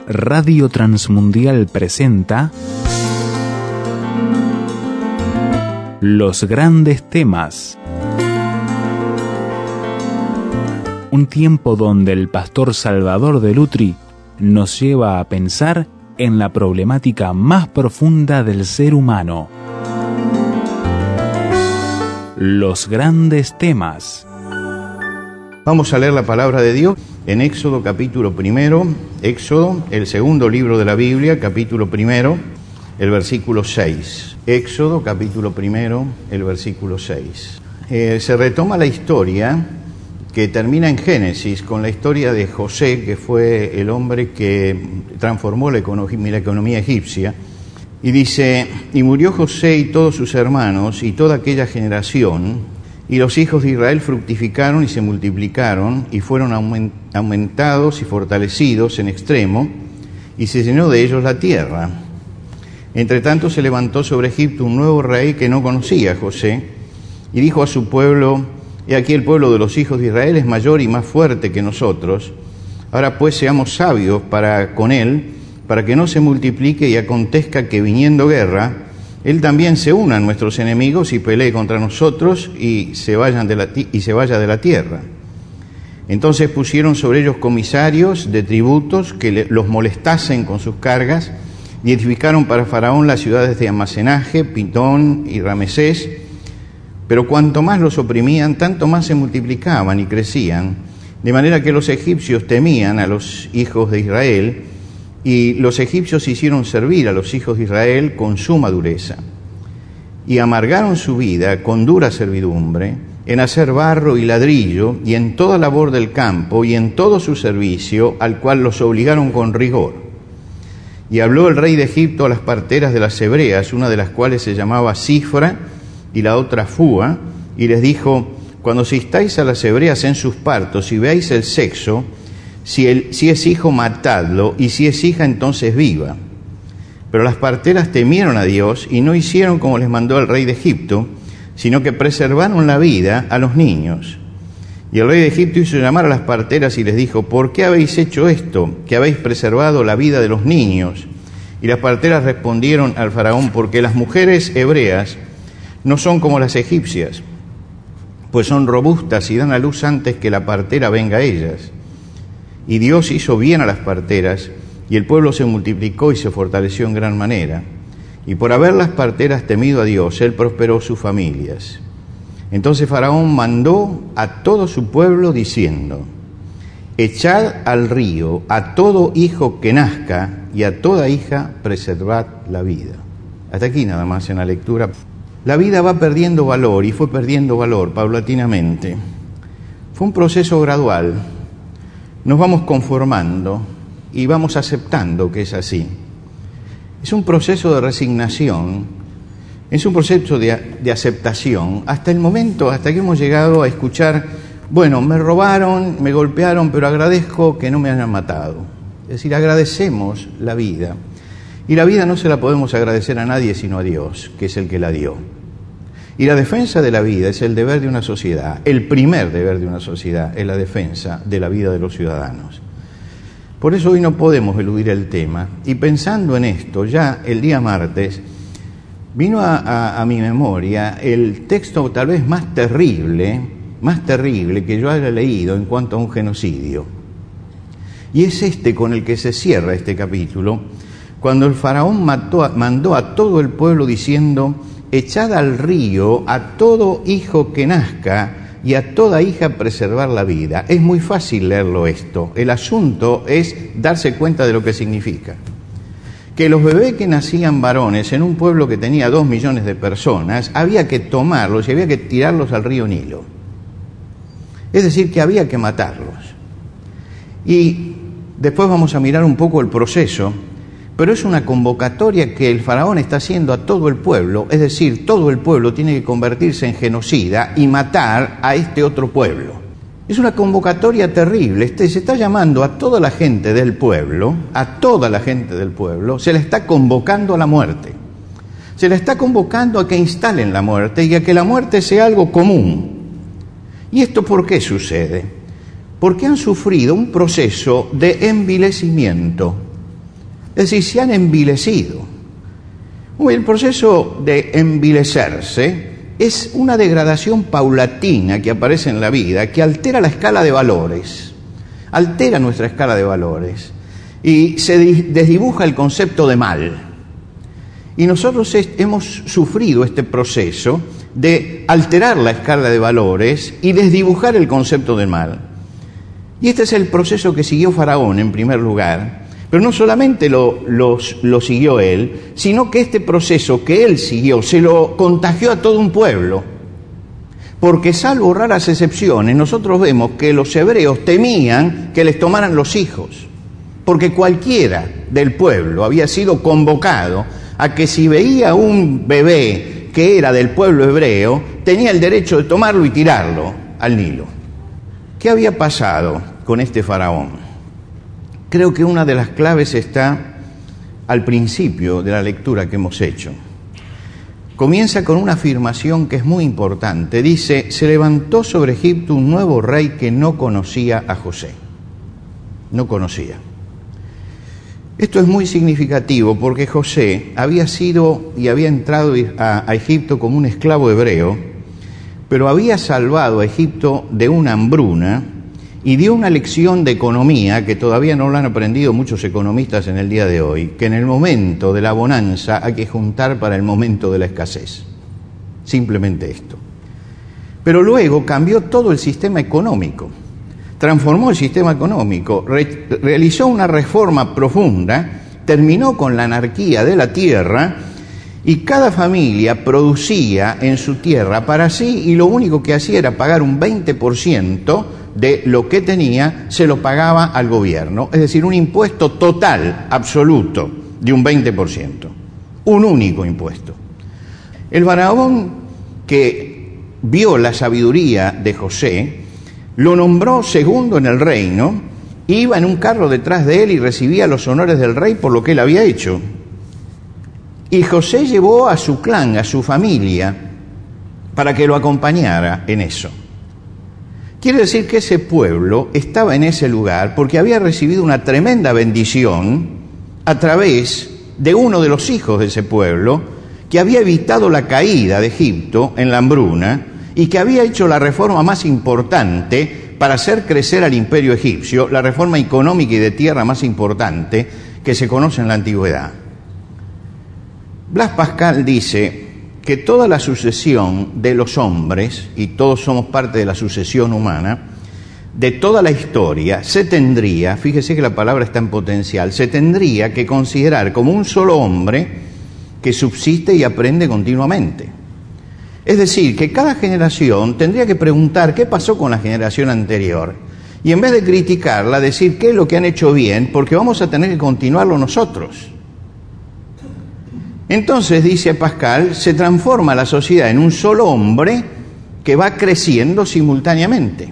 Radio Transmundial presenta Los Grandes Temas. Un tiempo donde el pastor Salvador de Lutri nos lleva a pensar en la problemática más profunda del ser humano. Los Grandes Temas. Vamos a leer la palabra de Dios en Éxodo capítulo 1, Éxodo, el segundo libro de la Biblia, capítulo 1, el versículo 6. Éxodo capítulo 1, el versículo 6. Se retoma la historia que termina en Génesis con la historia de José, que fue el hombre que transformó la economía egipcia. Y dice: y murió José y todos sus hermanos y toda aquella generación, y los hijos de Israel fructificaron y se multiplicaron, y fueron aumentados y fortalecidos en extremo, y se llenó de ellos la tierra. Entre tanto se levantó sobre Egipto un nuevo rey que no conocía a José, y dijo a su pueblo: he aquí el pueblo de los hijos de Israel es mayor y más fuerte que nosotros. Ahora pues seamos sabios con él, para que no se multiplique y acontezca que viniendo guerra, él también se una a nuestros enemigos y pelee contra nosotros y se vaya de la tierra. Entonces pusieron sobre ellos comisarios de tributos que los molestasen con sus cargas, y edificaron para Faraón las ciudades de almacenaje, Pitón y Ramesés. Pero cuanto más los oprimían, tanto más se multiplicaban y crecían, de manera que los egipcios temían a los hijos de Israel, y los egipcios hicieron servir a los hijos de Israel con suma dureza, y amargaron su vida con dura servidumbre, en hacer barro y ladrillo, y en toda labor del campo, y en todo su servicio, al cual los obligaron con rigor. Y habló el rey de Egipto a las parteras de las hebreas, una de las cuales se llamaba Cifra, y la otra Fúa, y les dijo: cuando asistáis a las hebreas en sus partos y veáis el sexo, si es hijo, matadlo, y si es hija, entonces viva. Pero las parteras temieron a Dios y no hicieron como les mandó el rey de Egipto, sino que preservaron la vida a los niños. Y el rey de Egipto hizo llamar a las parteras y les dijo: ¿por qué habéis hecho esto, que habéis preservado la vida de los niños? Y las parteras respondieron al faraón: porque las mujeres hebreas no son como las egipcias, pues son robustas y dan a luz antes que la partera venga a ellas. Y Dios hizo bien a las parteras, y el pueblo se multiplicó y se fortaleció en gran manera. Y por haber las parteras temido a Dios, él prosperó sus familias. Entonces Faraón mandó a todo su pueblo diciendo: echad al río a todo hijo que nazca, y a toda hija preservad la vida. Hasta aquí nada más en la lectura. La vida va perdiendo valor, y fue perdiendo valor paulatinamente. Fue un proceso gradual. Nos vamos conformando y vamos aceptando que es así. Es un proceso de resignación, es un proceso de aceptación, hasta el momento, hasta que hemos llegado a escuchar: bueno, me robaron, me golpearon, pero agradezco que no me hayan matado. Es decir, agradecemos la vida. Y la vida no se la podemos agradecer a nadie sino a Dios, que es el que la dio. Y la defensa de la vida es el deber de una sociedad. El primer deber de una sociedad es la defensa de la vida de los ciudadanos. Por eso hoy no podemos eludir el tema. Y pensando en esto, ya el día martes vino a mi memoria el texto tal vez más terrible que yo haya leído en cuanto a un genocidio. Y es este con el que se cierra este capítulo, cuando el faraón mandó a todo el pueblo diciendo: echad al río a todo hijo que nazca, y a toda hija preservar la vida. Es muy fácil leerlo esto. El asunto es darse cuenta de lo que significa. Que los bebés que nacían varones en un pueblo que tenía 2 millones de personas, había que tomarlos y había que tirarlos al río Nilo. Es decir, que había que matarlos. Y después vamos a mirar un poco el proceso. Pero es una convocatoria que el faraón está haciendo a todo el pueblo, es decir, todo el pueblo tiene que convertirse en genocida y matar a este otro pueblo. Es una convocatoria terrible. Se está llamando a toda la gente del pueblo, se la está convocando a la muerte. Se la está convocando a que instalen la muerte y a que la muerte sea algo común. ¿Y esto por qué sucede? Porque han sufrido un proceso de envilecimiento. Es decir, se han envilecido. El proceso de envilecerse es una degradación paulatina que aparece en la vida, que altera la escala de valores, altera nuestra escala de valores y se desdibuja el concepto de mal. Y nosotros hemos sufrido este proceso de alterar la escala de valores y desdibujar el concepto de mal. Y este es el proceso que siguió Faraón en primer lugar, pero no solamente lo siguió él, sino que este proceso que él siguió se lo contagió a todo un pueblo. Porque salvo raras excepciones, nosotros vemos que los hebreos temían que les tomaran los hijos, porque cualquiera del pueblo había sido convocado a que si veía un bebé que era del pueblo hebreo, tenía el derecho de tomarlo y tirarlo al Nilo. ¿Qué había pasado con este faraón? Creo que una de las claves está al principio de la lectura que hemos hecho. Comienza con una afirmación que es muy importante. Dice, se levantó sobre Egipto un nuevo rey que no conocía a José. No conocía. Esto es muy significativo porque José había sido y había entrado a Egipto como un esclavo hebreo, pero había salvado a Egipto de una hambruna y dio una lección de economía que todavía no lo han aprendido muchos economistas en el día de hoy, que en el momento de la bonanza hay que juntar para el momento de la escasez. Simplemente esto. Pero luego cambió todo el sistema económico. Transformó el sistema económico, realizó una reforma profunda, terminó con la anarquía de la tierra y cada familia producía en su tierra para sí y lo único que hacía era pagar un 20% de lo que tenía, se lo pagaba al gobierno, es decir, un impuesto total, absoluto, de un 20%, un único impuesto. El faraón que vio la sabiduría de José, lo nombró segundo en el reino, iba en un carro detrás de él y recibía los honores del rey por lo que él había hecho. Y José llevó a su clan, a su familia, para que lo acompañara en eso. Quiere decir que ese pueblo estaba en ese lugar porque había recibido una tremenda bendición a través de uno de los hijos de ese pueblo, que había evitado la caída de Egipto en la hambruna, y que había hecho la reforma más importante para hacer crecer al imperio egipcio, la reforma económica y de tierra más importante que se conoce en la antigüedad. Blaise Pascal dice que toda la sucesión de los hombres, y todos somos parte de la sucesión humana, de toda la historia se tendría, fíjese que la palabra está en potencial, se tendría que considerar como un solo hombre que subsiste y aprende continuamente. Es decir, que cada generación tendría que preguntar qué pasó con la generación anterior y en vez de criticarla, decir qué es lo que han hecho bien, porque vamos a tener que continuarlo nosotros. Entonces, dice Pascal, se transforma la sociedad en un solo hombre que va creciendo simultáneamente.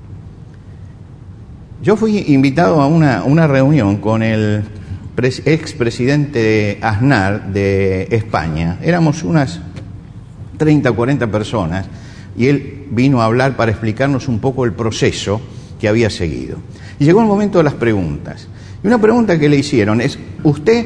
Yo fui invitado a una reunión con el expresidente Aznar de España. Éramos unas 30 o 40 personas, y él vino a hablar para explicarnos un poco el proceso que había seguido. Y llegó el momento de las preguntas. Y una pregunta que le hicieron es, ¿usted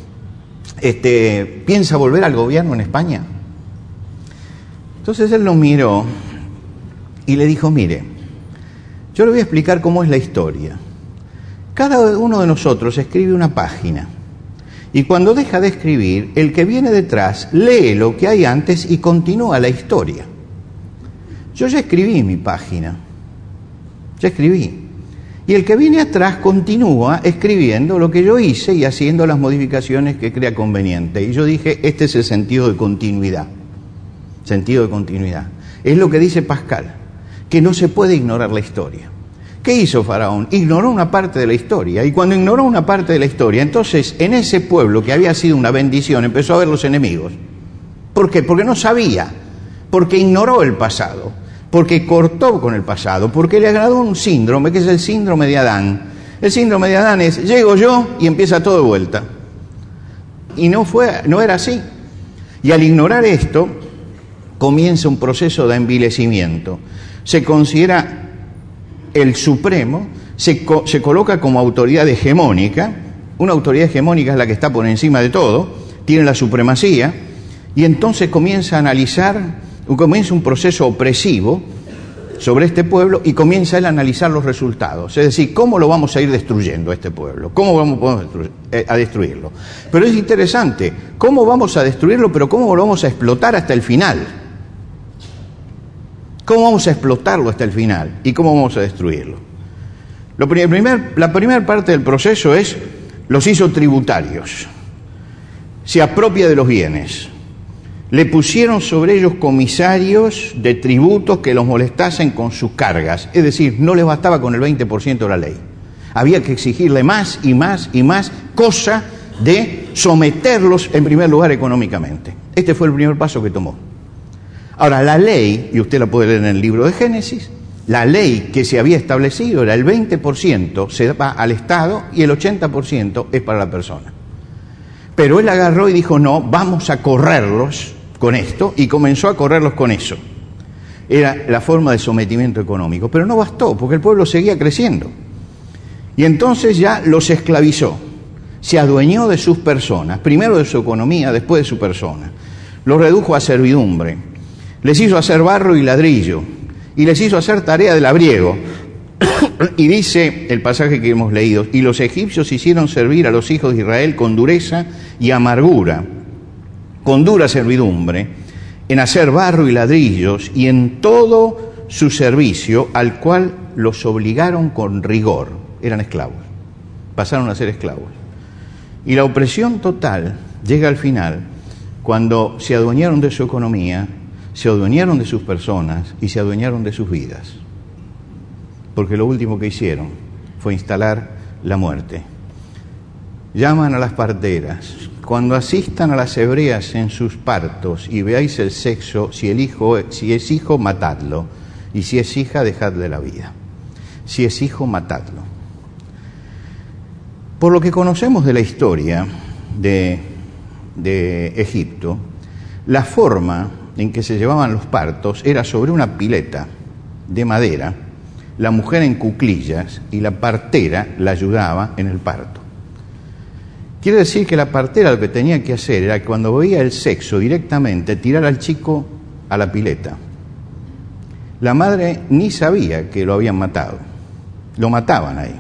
piensa volver al gobierno en España? Entonces él lo miró y le dijo, mire, yo le voy a explicar cómo es la historia. Cada uno de nosotros escribe una página. Y cuando deja de escribir, el que viene detrás lee lo que hay antes y continúa la historia. Yo ya escribí mi página, ya escribí. Y el que viene atrás continúa escribiendo lo que yo hice y haciendo las modificaciones que crea conveniente. Y yo dije, este es el sentido de continuidad. Sentido de continuidad. Es lo que dice Pascal, que no se puede ignorar la historia. ¿Qué hizo Faraón? Ignoró una parte de la historia. Y cuando ignoró una parte de la historia, entonces en ese pueblo que había sido una bendición empezó a ver los enemigos. ¿Por qué? Porque no sabía, porque ignoró el pasado, porque cortó con el pasado, porque le agradó un síndrome que es el síndrome de Adán. El síndrome de Adán es, llego yo y empieza todo de vuelta. Y no era así. Y al ignorar esto, comienza un proceso de envilecimiento. Se considera el supremo, se coloca como autoridad hegemónica Una autoridad hegemónica es la que está por encima de todo, tiene la supremacía, y entonces comienza un proceso opresivo sobre este pueblo y comienza él a analizar los resultados. Es decir, ¿cómo lo vamos a ir destruyendo a este pueblo? ¿Cómo vamos a destruirlo? Pero es interesante, ¿cómo vamos a destruirlo, pero cómo lo vamos a explotar hasta el final? ¿Cómo vamos a explotarlo hasta el final? ¿Y cómo vamos a destruirlo? La primera parte del proceso es, los hizo tributarios, se apropia de los bienes. Le pusieron sobre ellos comisarios de tributos que los molestasen con sus cargas. Es decir, no les bastaba con el 20% de la ley. Había que exigirle más y más y más, cosa de someterlos en primer lugar económicamente. Este fue el primer paso que tomó. Ahora, la ley, y usted la puede leer en el libro de Génesis, la ley que se había establecido era el 20% se va al Estado y el 80% es para la persona. Pero él agarró y dijo, no, vamos a correrlos con esto, y comenzó a correrlos con eso. Era la forma de sometimiento económico, pero no bastó, porque el pueblo seguía creciendo. Y entonces ya los esclavizó, se adueñó de sus personas, primero de su economía, después de su persona. Los redujo a servidumbre, les hizo hacer barro y ladrillo, y les hizo hacer tarea de labriego. Y dice el pasaje que hemos leído, y los egipcios hicieron servir a los hijos de Israel con dureza y amargura, con dura servidumbre, en hacer barro y ladrillos, y en todo su servicio, al cual los obligaron con rigor. Eran esclavos, pasaron a ser esclavos. Y la opresión total llega al final, cuando se adueñaron de su economía, se adueñaron de sus personas y se adueñaron de sus vidas. Porque lo último que hicieron fue instalar la muerte. Llaman a las parteras. Cuando asistan a las hebreas en sus partos y veáis el sexo, si es hijo, matadlo. Y si es hija, dejadle la vida. Si es hijo, matadlo. Por lo que conocemos de la historia de Egipto, la forma en que se llevaban los partos era sobre una pileta de madera, la mujer en cuclillas y la partera la ayudaba en el parto. Quiere decir que la partera lo que tenía que hacer era que cuando veía el sexo directamente tirar al chico a la pileta. La madre ni sabía que lo habían matado, lo mataban ahí.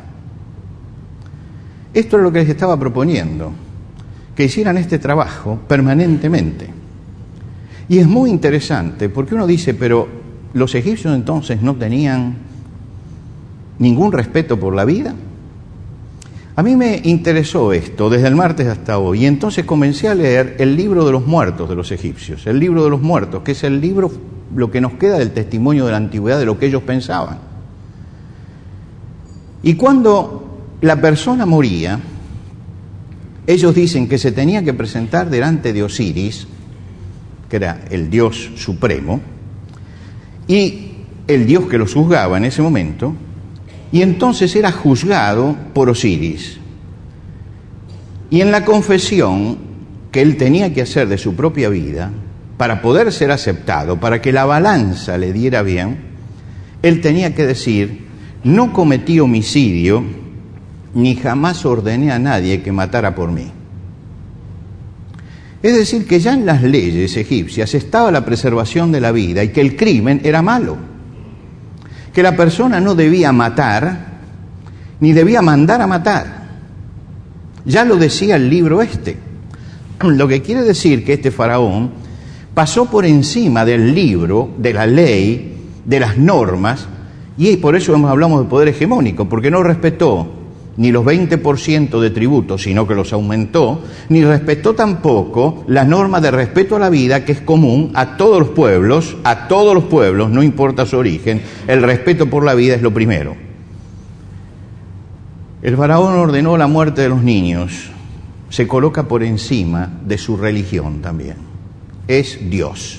Esto es lo que les estaba proponiendo, que hicieran este trabajo permanentemente. Y es muy interesante porque uno dice, pero los egipcios entonces no tenían ningún respeto por la vida. A mí me interesó esto desde el martes hasta hoy, y entonces comencé a leer el libro de los muertos de los egipcios, el libro de los muertos, que es el libro, lo que nos queda del testimonio de la antigüedad, de lo que ellos pensaban. Y cuando la persona moría, ellos dicen que se tenía que presentar delante de Osiris, que era el dios supremo, y el dios que los juzgaba en ese momento, y entonces era juzgado por Osiris. Y en la confesión que él tenía que hacer de su propia vida, para poder ser aceptado, para que la balanza le diera bien, él tenía que decir, no cometí homicidio, ni jamás ordené a nadie que matara por mí. Es decir, que ya en las leyes egipcias estaba la preservación de la vida y que el crimen era malo. Que la persona no debía matar, ni debía mandar a matar. Ya lo decía el libro este. Lo que quiere decir que este faraón pasó por encima del libro, de la ley, de las normas, y por eso hablamos de poder hegemónico, porque no respetó ni los 20% de tributos, sino que los aumentó, ni respetó tampoco la norma de respeto a la vida que es común a todos los pueblos, no importa su origen, el respeto por la vida es lo primero. El faraón ordenó la muerte de los niños, se coloca por encima de su religión también. Es Dios.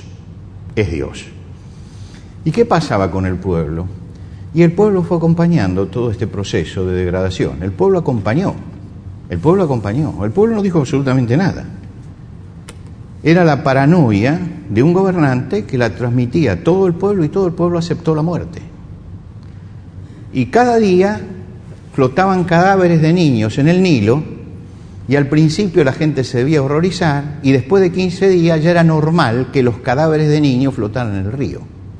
¿Y qué pasaba con el pueblo? Y el pueblo fue acompañando todo este proceso de degradación. El pueblo acompañó. El pueblo no dijo absolutamente nada. Era la paranoia de un gobernante que la transmitía a todo el pueblo y todo el pueblo aceptó la muerte. Y cada día flotaban cadáveres de niños en el Nilo Y al principio la gente se debía horrorizar y después de 15 días ya era normal que los cadáveres de niños flotaran en el río.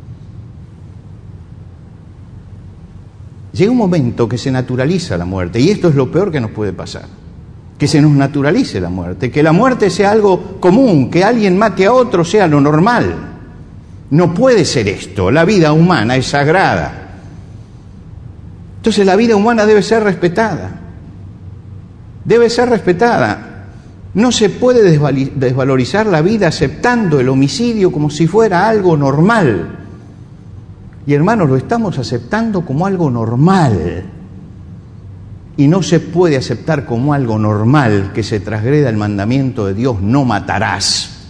Llega un momento que se naturaliza la muerte, y esto es lo peor que nos puede pasar, que se nos naturalice la muerte, que la muerte sea algo común, que alguien mate a otro sea lo normal. No puede ser esto, la vida humana es sagrada. Entonces la vida humana debe ser respetada, debe ser respetada. No se puede desvalorizar la vida aceptando el homicidio como si fuera algo normal. Y hermanos, lo estamos aceptando como algo normal. Y no se puede aceptar como algo normal que se transgreda el mandamiento de Dios, no matarás.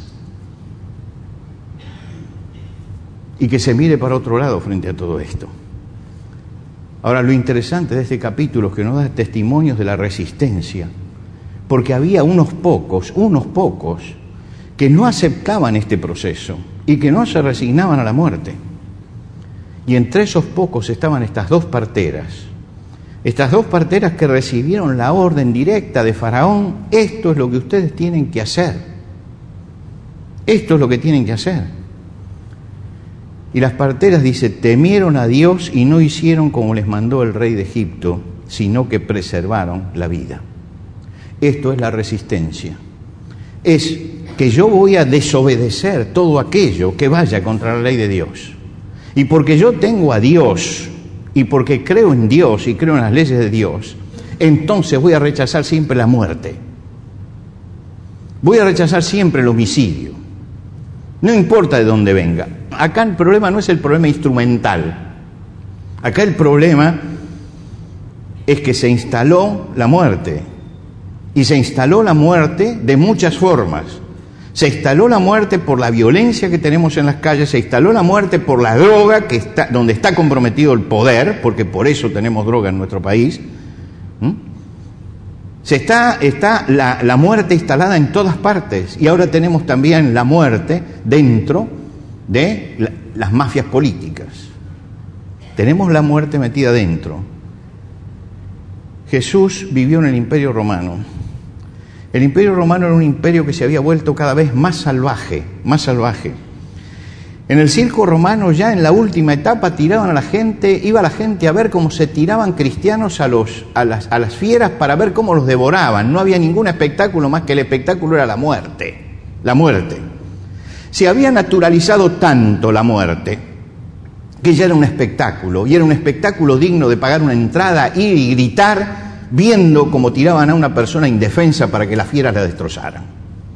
Y que se mire para otro lado frente a todo esto. Ahora, lo interesante de este capítulo es que nos da testimonios de la resistencia. Porque había unos pocos, que no aceptaban este proceso y que no se resignaban a la muerte. Y entre esos pocos estaban estas dos parteras que recibieron la orden directa de Faraón: esto es lo que ustedes tienen que hacer, esto es lo que tienen que hacer. Y las parteras, dice, temieron a Dios y no hicieron como les mandó el rey de Egipto, sino que preservaron la vida. Esto es la resistencia, es que yo voy a desobedecer todo aquello que vaya contra la ley de Dios. Y porque yo tengo a Dios, y porque creo en Dios y creo en las leyes de Dios, entonces voy a rechazar siempre la muerte. Voy a rechazar siempre el homicidio. No importa de dónde venga. Acá el problema no es el problema instrumental. Acá el problema es que se instaló la muerte. Y se instaló la muerte de muchas formas. Se instaló la muerte por la violencia que tenemos en las calles, se instaló la muerte por la droga, donde está comprometido el poder, porque por eso tenemos droga en nuestro país. Está la muerte instalada en todas partes, y ahora tenemos también la muerte dentro de las mafias políticas. Tenemos la muerte metida dentro. Jesús vivió en el Imperio Romano. El Imperio Romano era un imperio que se había vuelto cada vez más salvaje, más salvaje. En el circo romano, ya en la última etapa, tiraban a la gente, iba la gente a ver cómo se tiraban cristianos a las fieras para ver cómo los devoraban. No había ningún espectáculo más que el espectáculo era la muerte. La muerte. Se había naturalizado tanto la muerte que ya era un espectáculo, y era un espectáculo digno de pagar una entrada, ir y gritar, viendo cómo tiraban a una persona indefensa para que las fieras la destrozaran.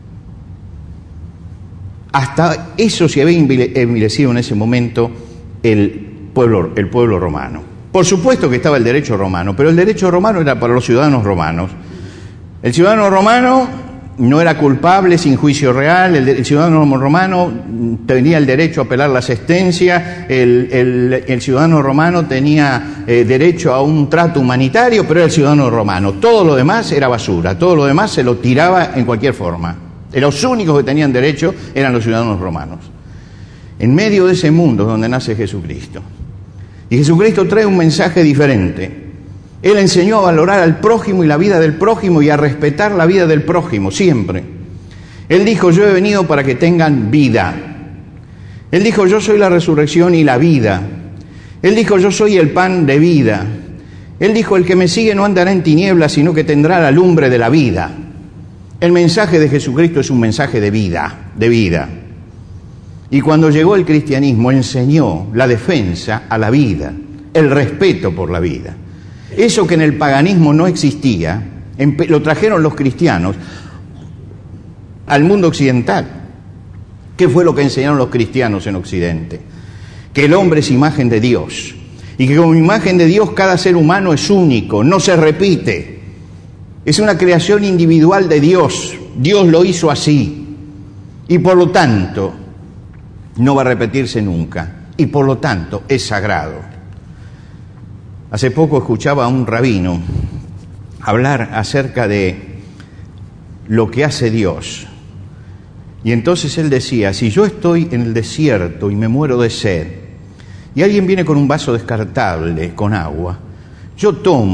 Hasta eso se había envilecido en ese momento el pueblo romano. Por supuesto que estaba el derecho romano, pero el derecho romano era para los ciudadanos romanos. El ciudadano romano no era culpable sin juicio real, el ciudadano romano tenía el derecho a apelar la sentencia, el ciudadano romano tenía derecho a un trato humanitario, pero era el ciudadano romano. Todo lo demás era basura, todo lo demás se lo tiraba en cualquier forma. Los únicos que tenían derecho eran los ciudadanos romanos. En medio de ese mundo es donde nace Jesucristo. Y Jesucristo trae un mensaje diferente. Él enseñó a valorar al prójimo y la vida del prójimo y a respetar la vida del prójimo, siempre. Él dijo: yo he venido para que tengan vida. Él dijo: yo soy la resurrección y la vida. Él dijo: yo soy el pan de vida. Él dijo: el que me sigue no andará en tinieblas, sino que tendrá la lumbre de la vida. El mensaje de Jesucristo es un mensaje de vida, de vida. Y cuando llegó el cristianismo, enseñó la defensa a la vida, el respeto por la vida. Eso que en el paganismo no existía, lo trajeron los cristianos al mundo occidental. ¿Qué fue lo que enseñaron los cristianos en Occidente? Que el hombre es imagen de Dios, y que como imagen de Dios cada ser humano es único, no se repite. Es una creación individual de Dios. Dios lo hizo así, y por lo tanto no va a repetirse nunca, y por lo tanto es sagrado. Hace poco escuchaba a un rabino hablar acerca de lo que hace Dios. Y entonces él decía: si yo estoy en el desierto y me muero de sed, y alguien viene con un vaso descartable con agua, yo tomo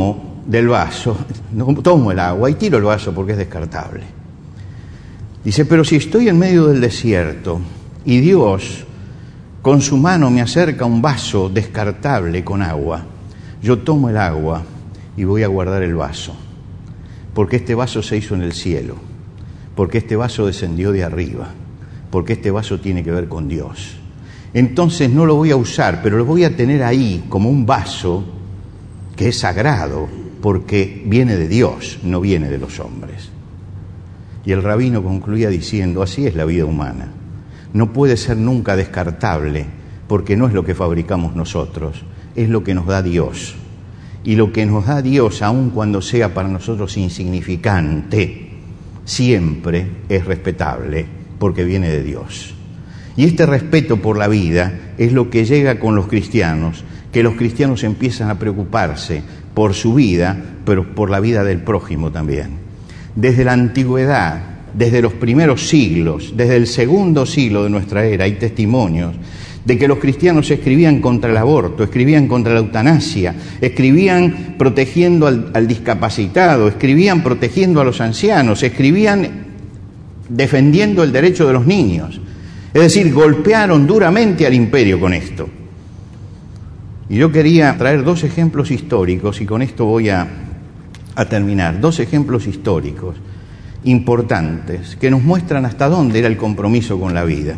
del vaso, tomo el agua y tiro el vaso porque es descartable. Dice, pero si estoy en medio del desierto y Dios con su mano me acerca un vaso descartable con agua, yo tomo el agua y voy a guardar el vaso, porque este vaso se hizo en el cielo, porque este vaso descendió de arriba, porque este vaso tiene que ver con Dios. Entonces no lo voy a usar, pero lo voy a tener ahí como un vaso que es sagrado, porque viene de Dios, no viene de los hombres. Y el rabino concluía diciendo, así es la vida humana. No puede ser nunca descartable, porque no es lo que fabricamos nosotros, es lo que nos da Dios. Y lo que nos da Dios, aun cuando sea para nosotros insignificante, siempre es respetable, porque viene de Dios. Y este respeto por la vida es lo que llega con los cristianos, que los cristianos empiezan a preocuparse por su vida, pero por la vida del prójimo también. Desde la antigüedad, desde los primeros siglos, desde el segundo siglo de nuestra era, hay testimonios de que los cristianos escribían contra el aborto, escribían contra la eutanasia, escribían protegiendo al discapacitado, escribían protegiendo a los ancianos, escribían defendiendo el derecho de los niños. Es decir, golpearon duramente al imperio con esto. Y yo quería traer dos ejemplos históricos, y con esto voy a terminar, dos ejemplos históricos importantes que nos muestran hasta dónde era el compromiso con la vida.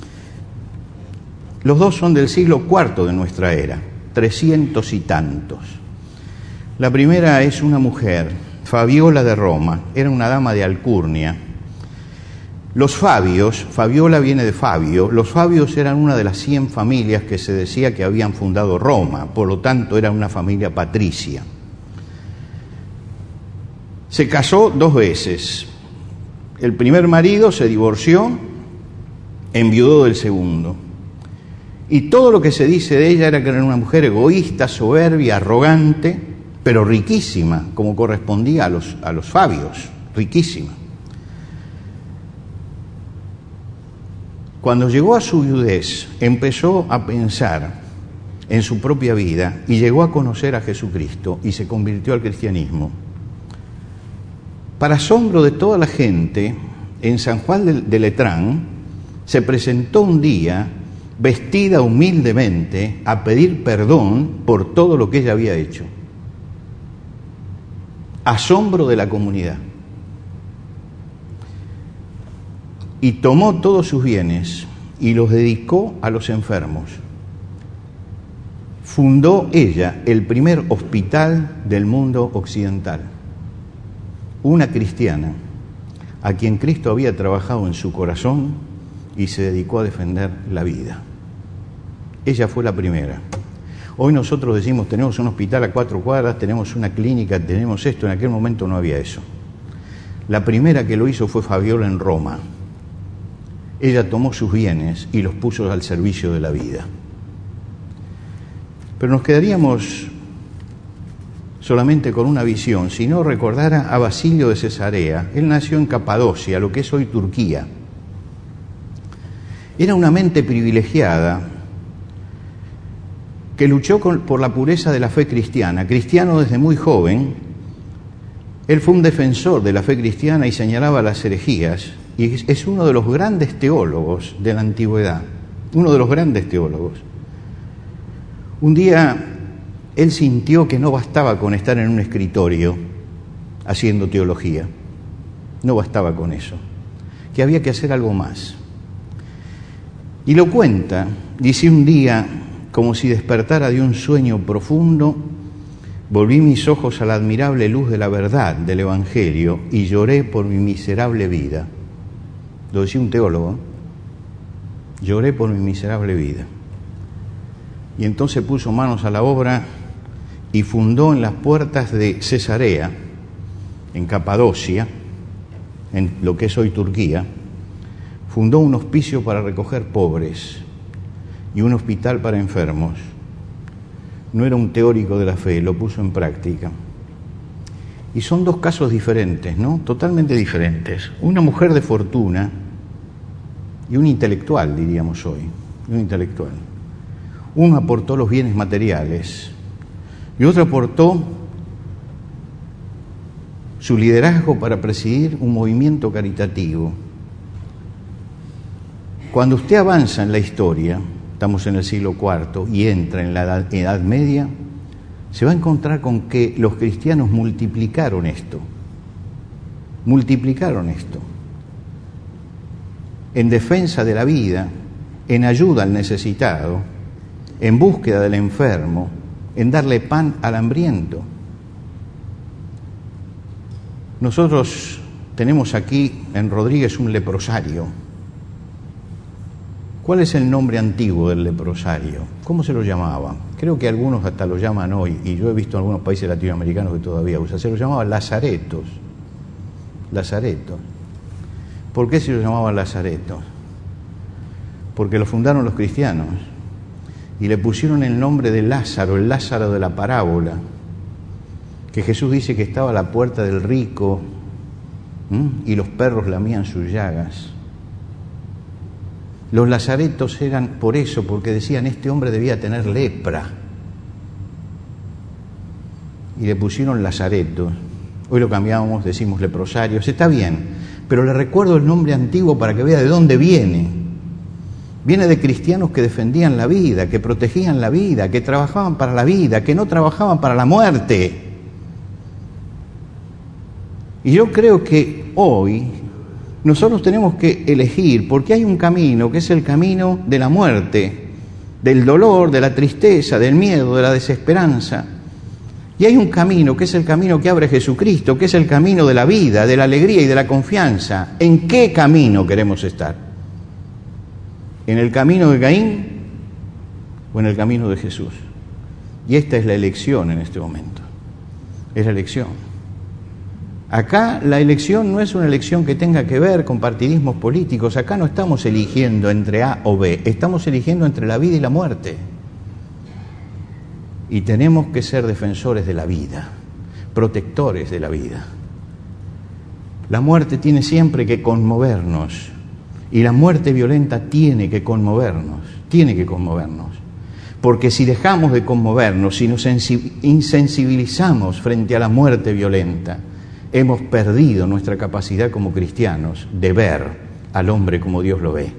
Los dos son del siglo IV de nuestra era, 300 y tantos. La primera es una mujer, Fabiola de Roma, era una dama de alcurnia. Los Fabios, Fabiola viene de Fabio, los Fabios eran una de las 100 familias que se decía que habían fundado Roma, por lo tanto era una familia patricia. Se casó 2 veces. El primer marido se divorció, enviudó del segundo. Y todo lo que se dice de ella era que era una mujer egoísta, soberbia, arrogante, pero riquísima, como correspondía a los Fabios, riquísima. Cuando llegó a su viudez, empezó a pensar en su propia vida y llegó a conocer a Jesucristo y se convirtió al cristianismo. Para asombro de toda la gente, en San Juan de Letrán se presentó un día vestida humildemente a pedir perdón por todo lo que ella había hecho. Asombro de la comunidad. Y tomó todos sus bienes y los dedicó a los enfermos. Fundó ella el primer hospital del mundo occidental. Una cristiana a quien Cristo había trabajado en su corazón y se dedicó a defender la vida. Ella fue la primera. Hoy nosotros decimos, tenemos un hospital a 4 cuadras, tenemos una clínica, tenemos esto. En aquel momento no había eso. La primera que lo hizo fue Fabiola en Roma. Ella tomó sus bienes y los puso al servicio de la vida. Pero nos quedaríamos solamente con una visión si no recordara a Basilio de Cesarea. Él nació en Capadocia, lo que es hoy Turquía. Era una mente privilegiada que luchó por la pureza de la fe cristiana. Cristiano desde muy joven, él fue un defensor de la fe cristiana y señalaba las herejías. Y es uno de los grandes teólogos de la antigüedad, uno de los grandes teólogos. Un día él sintió que no bastaba con estar en un escritorio haciendo teología, no bastaba con eso, que había que hacer algo más. Y lo cuenta, dice: un día, como si despertara de un sueño profundo, volví mis ojos a la admirable luz de la verdad del Evangelio y lloré por mi miserable vida. Lo decía un teólogo, lloré por mi miserable vida. Y entonces puso manos a la obra y fundó en las puertas de Cesarea, en Capadocia, en lo que es hoy Turquía, fundó un hospicio para recoger pobres y un hospital para enfermos. No era un teórico de la fe, lo puso en práctica. Y son 2 casos diferentes, ¿no? Totalmente diferentes. Una mujer de fortuna y un intelectual, diríamos hoy, un intelectual. Uno aportó los bienes materiales y otro aportó su liderazgo para presidir un movimiento caritativo. Cuando usted avanza en la historia, estamos en el siglo IV y entra en la Edad Media, se va a encontrar con que los cristianos multiplicaron esto en defensa de la vida, en ayuda al necesitado, en búsqueda del enfermo, en darle pan al hambriento. Nosotros tenemos aquí en Rodríguez un leprosario. ¿Cuál es el nombre antiguo del leprosario? ¿Cómo se lo llamaba? Creo que algunos hasta lo llaman hoy, y yo he visto en algunos países latinoamericanos que todavía usan. Se lo llamaban lazaretos. Lazaretos. ¿Por qué se lo llamaban lazaretos? Porque lo fundaron los cristianos y le pusieron el nombre de Lázaro, el Lázaro de la parábola, que Jesús dice que estaba a la puerta del rico y los perros lamían sus llagas. Los lazaretos eran por eso, porque decían este hombre debía tener lepra. Y le pusieron lazaretos. Hoy lo cambiamos, decimos leprosarios. Está bien, pero le recuerdo el nombre antiguo para que vea de dónde viene. Viene de cristianos que defendían la vida, que protegían la vida, que trabajaban para la vida, que no trabajaban para la muerte. Y yo creo que hoy nosotros tenemos que elegir, porque hay un camino que es el camino de la muerte, del dolor, de la tristeza, del miedo, de la desesperanza. Y hay un camino que es el camino que abre Jesucristo, que es el camino de la vida, de la alegría y de la confianza. ¿En qué camino queremos estar? ¿En el camino de Caín o en el camino de Jesús? Y esta es la elección en este momento. Es la elección. Acá la elección no es una elección que tenga que ver con partidismos políticos. Acá no estamos eligiendo entre A o B, estamos eligiendo entre la vida y la muerte. Y tenemos que ser defensores de la vida, protectores de la vida. La muerte tiene siempre que conmovernos, y la muerte violenta tiene que conmovernos, porque si dejamos de conmovernos, si nos insensibilizamos frente a la muerte violenta, hemos perdido nuestra capacidad como cristianos de ver al hombre como Dios lo ve.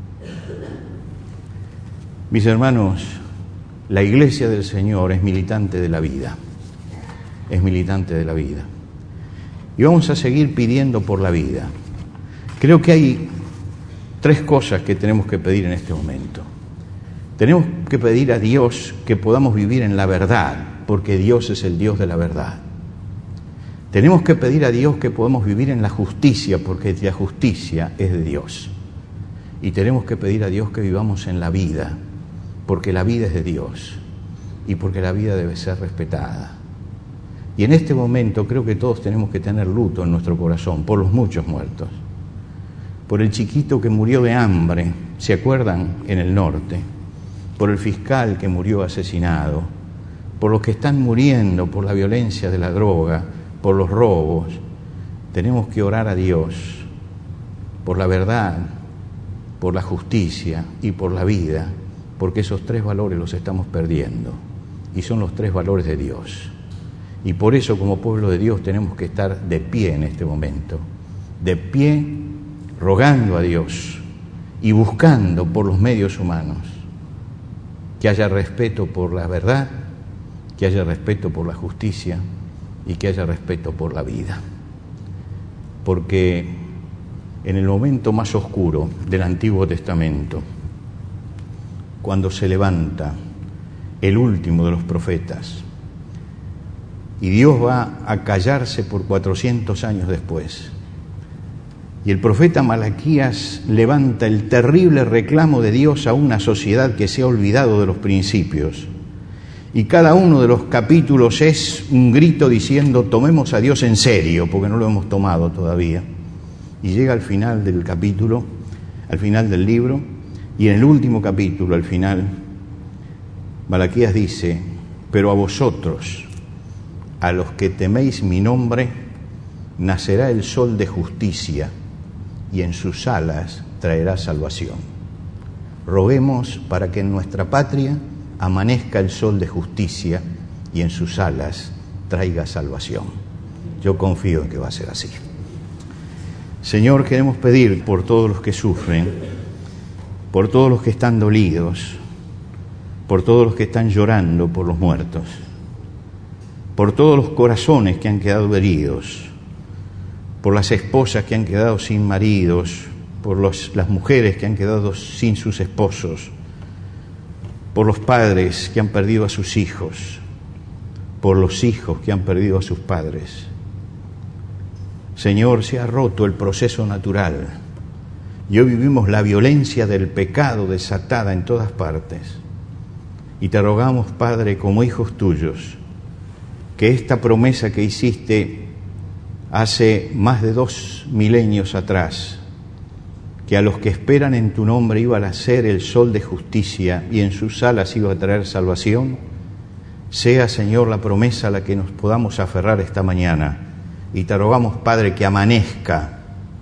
Mis hermanos, la Iglesia del Señor es militante de la vida, es militante de la vida. Y vamos a seguir pidiendo por la vida. Creo que hay tres cosas que tenemos que pedir en este momento. Tenemos que pedir a Dios que podamos vivir en la verdad, porque Dios es el Dios de la verdad. Tenemos que pedir a Dios que podamos vivir en la justicia, porque la justicia es de Dios. Y tenemos que pedir a Dios que vivamos en la vida, porque la vida es de Dios y porque la vida debe ser respetada. Y en este momento creo que todos tenemos que tener luto en nuestro corazón por los muchos muertos, por el chiquito que murió de hambre, ¿se acuerdan? En el norte, por el fiscal que murió asesinado, por los que están muriendo por la violencia de la droga, por los robos. Tenemos que orar a Dios por la verdad, por la justicia y por la vida, porque esos tres valores los estamos perdiendo y son los tres valores de Dios. Y por eso como pueblo de Dios tenemos que estar de pie en este momento, de pie rogando a Dios y buscando por los medios humanos que haya respeto por la verdad, que haya respeto por la justicia y que haya respeto por la vida. Porque en el momento más oscuro del Antiguo Testamento, cuando se levanta el último de los profetas y Dios va a callarse por 400 años después, y el profeta Malaquías levanta el terrible reclamo de Dios a una sociedad que se ha olvidado de los principios, y cada uno de los capítulos es un grito diciendo tomemos a Dios en serio, porque no lo hemos tomado todavía. Y llega al final del capítulo, al final del libro, y en el último capítulo, al final, Malaquías dice: pero a vosotros, a los que teméis mi nombre, nacerá el sol de justicia, y en sus alas traerá salvación. Roguemos para que en nuestra patria amanezca el sol de justicia y en sus alas traiga salvación. Yo confío en que va a ser así. Señor, queremos pedir por todos los que sufren, por todos los que están dolidos, por todos los que están llorando por los muertos, por todos los corazones que han quedado heridos, por las esposas que han quedado sin maridos, por las mujeres que han quedado sin sus esposos, por los padres que han perdido a sus hijos, por los hijos que han perdido a sus padres. Señor, se ha roto el proceso natural y hoy vivimos la violencia del pecado desatada en todas partes. Y te rogamos, Padre, como hijos tuyos, que esta promesa que hiciste hace más de 2 milenios atrás, que a los que esperan en tu nombre iba a ser el sol de justicia y en sus alas iba a traer salvación, sea, Señor, la promesa a la que nos podamos aferrar esta mañana. Y te rogamos, Padre, que amanezca,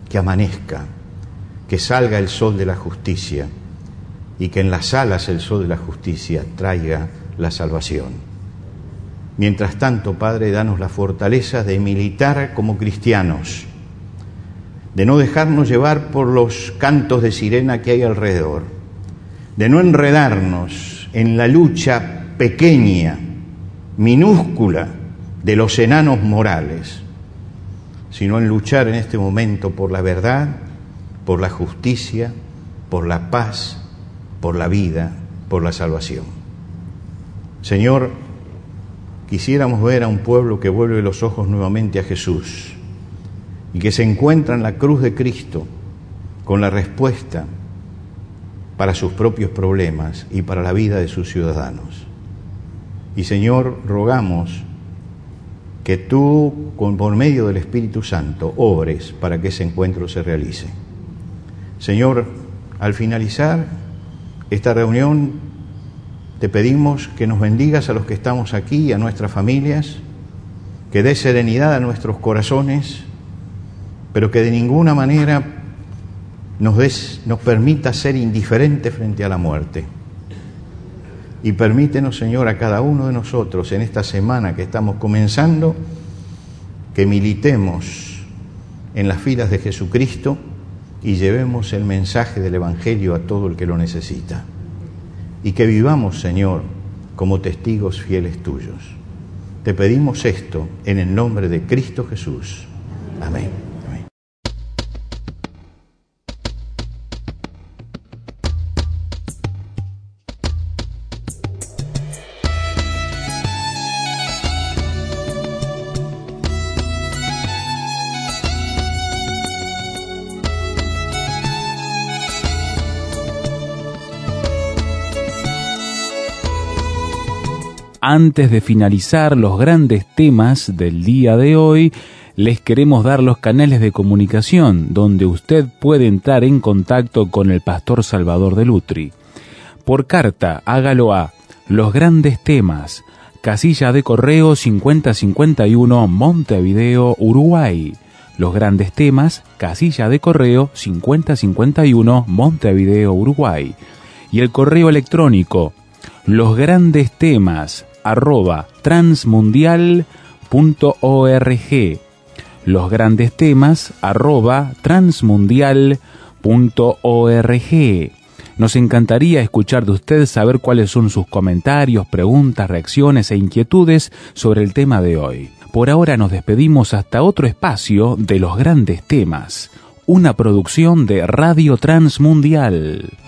que salga el sol de la justicia y que en las alas el sol de la justicia traiga la salvación. Mientras tanto, Padre, danos la fortaleza de militar como cristianos, de no dejarnos llevar por los cantos de sirena que hay alrededor, de no enredarnos en la lucha pequeña, minúscula, de los enanos morales, sino en luchar en este momento por la verdad, por la justicia, por la paz, por la vida, por la salvación. Señor, quisiéramos ver a un pueblo que vuelve los ojos nuevamente a Jesús y que se encuentra en la cruz de Cristo con la respuesta para sus propios problemas y para la vida de sus ciudadanos. Y Señor, rogamos que tú, por medio del Espíritu Santo, obres para que ese encuentro se realice. Señor, al finalizar esta reunión, te pedimos que nos bendigas a los que estamos aquí y a nuestras familias, que des serenidad a nuestros corazones, pero que de ninguna manera nos permita ser indiferentes frente a la muerte. Y permítenos, Señor, a cada uno de nosotros en esta semana que estamos comenzando, que militemos en las filas de Jesucristo y llevemos el mensaje del Evangelio a todo el que lo necesita. Y que vivamos, Señor, como testigos fieles tuyos. Te pedimos esto en el nombre de Cristo Jesús. Amén. Antes de finalizar los grandes temas del día de hoy, les queremos dar los canales de comunicación donde usted puede entrar en contacto con el pastor Salvador de Lutri. Por carta, hágalo a Los Grandes Temas, casilla de correo 5051, Montevideo, Uruguay. Los Grandes Temas, casilla de correo 5051, Montevideo, Uruguay. Y el correo electrónico losgrandestemas@transmundial.org. losgrandestemas@transmundial.org. Nos encantaría escuchar de usted, saber cuáles son sus comentarios, preguntas, reacciones e inquietudes sobre el tema de hoy. Por ahora nos despedimos hasta otro espacio de Los Grandes Temas, una producción de Radio Transmundial.